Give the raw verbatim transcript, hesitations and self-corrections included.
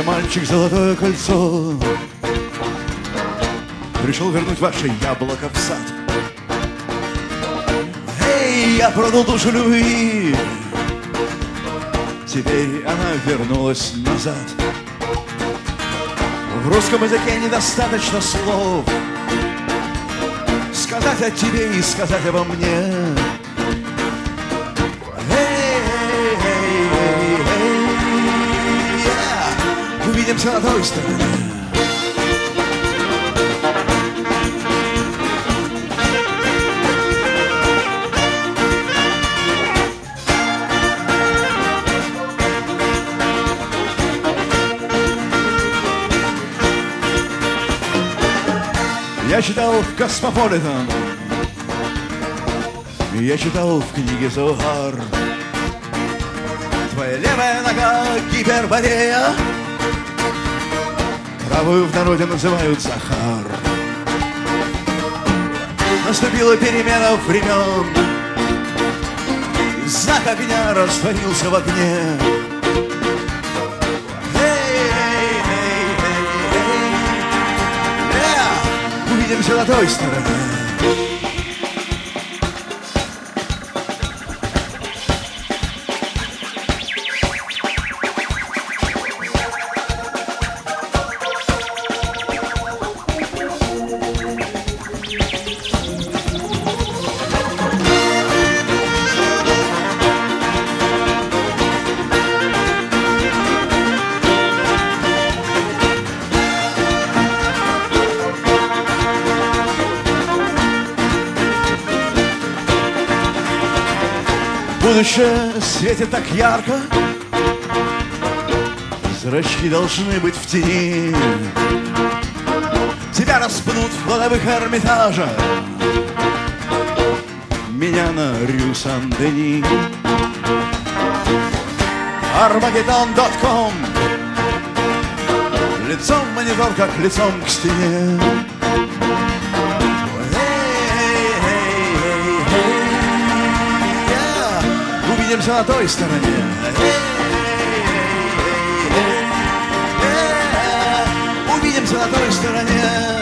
я мальчик, золотое кольцо. Пришел вернуть ваше яблоко в сад. Эй, я продал душу любви. Теперь она вернулась назад. В русском языке недостаточно слов сказать о тебе и сказать обо мне. Увидимся на той стороне. Я читал в Космополитен, я читал в книге Зоар. Твоя левая нога гиперборея, правую в народе называют Захар. Наступила перемена времен, и знак огня растворился в огне. Увидимся на той стороне. Будущее светит так ярко, зрачки должны быть в тени. Тебя распнут в кладовых Эрмитажа, меня на Рю Сан-Дени. Армагеддон точка ком. Лицом в монитор, как лицом к стене. Увидимся на той стороне. Увидимся на той стороне.